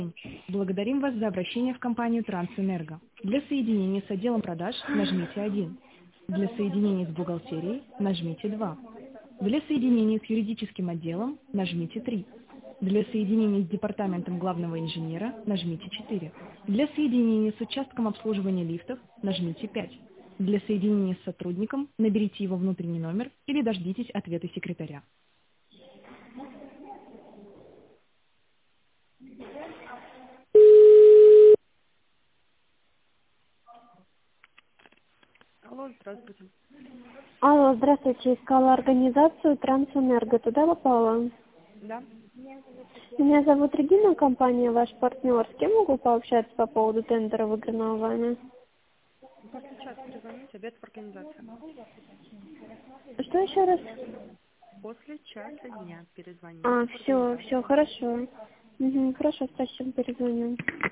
Благодарим вас за обращение в компанию Трансэнерго. Для соединения с отделом продаж нажмите 1. Для соединения с бухгалтерией нажмите 2. Для соединения с юридическим отделом нажмите 3. Для соединения с департаментом главного инженера нажмите 4. Для соединения с участком обслуживания лифтов нажмите 5. Для соединения с сотрудником наберите его внутренний номер или дождитесь ответа секретаря. Алло, здравствуйте. Алло, здравствуйте. Искала организацию Трансэнерго. Туда попала? Да? Меня зовут Регина, компания ваш партнер. С кем могу пообщаться по поводу тендера, выигранного вами? После часа перезвоните, обед в организации. Что еще раз? После часа дня перезвоните А, в все, организацию. все, хорошо. Хорошо, спасибо, перезвоню.